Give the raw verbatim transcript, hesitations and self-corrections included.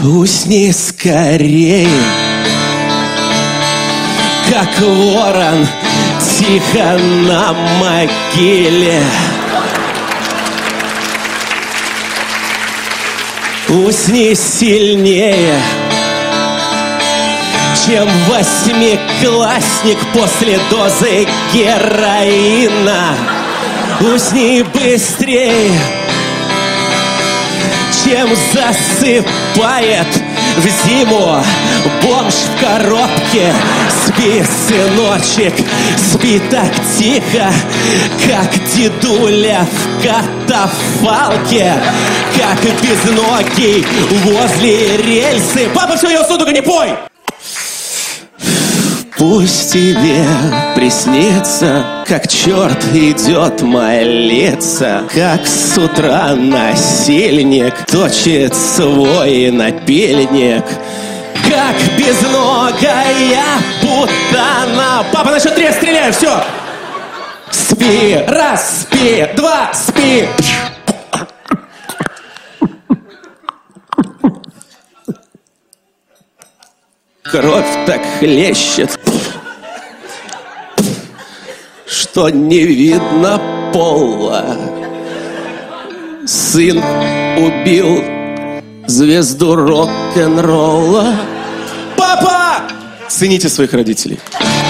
Усни скорее, как ворон, тихо на могиле. Усни сильнее, чем восьмиклассник после дозы героина. Усни быстрее, чем засыпает в зиму бомж в коробке. Спи, сыночек, спи так тихо, как дедуля в катафалке, как безногий возле рельсы. Папа, все, я усну, только не пой! Пусть тебе приснится, как черт идет молиться, как с утра насильник точит свой напильник, как безногая путана. Папа, на счет три стреляй, все! Спи, раз, спи, два, спи. Кровь так хлещет, что не видно пола. Сын убил звезду рок-н-ролла. Папа! Цените своих родителей.